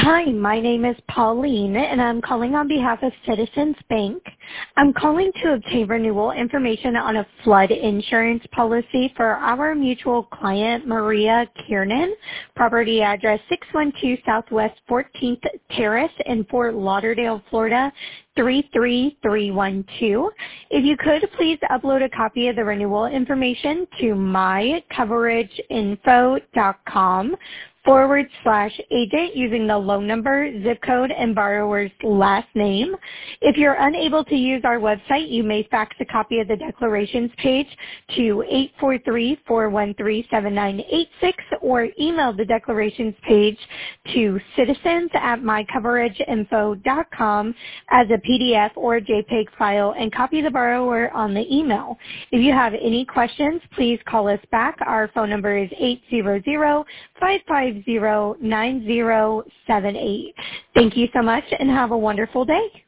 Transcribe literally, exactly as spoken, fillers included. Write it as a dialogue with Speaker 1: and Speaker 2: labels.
Speaker 1: Hi, my name is Pauline, and I'm calling on behalf of Citizens Bank. I'm calling to obtain renewal information on a flood insurance policy for our mutual client, Maria Kiernan, property address six one two Southwest fourteenth Terrace in Fort Lauderdale, Florida, three three three one two. If you could, please upload a copy of the renewal information to my coverage info dot com forward slash agent using the loan number, zip code, and borrower's last name. If you're unable to use our website, you may fax a copy of the declarations page to eight four three, four one three, seven nine eight six or email the declarations page to citizens at my coverage info dot com as a P D F or JPEG file and copy the borrower on the email. If you have any questions, please call us back. Our phone number is eight hundred, five five zero, nine zero seven eight. Thank you so much and have a wonderful day.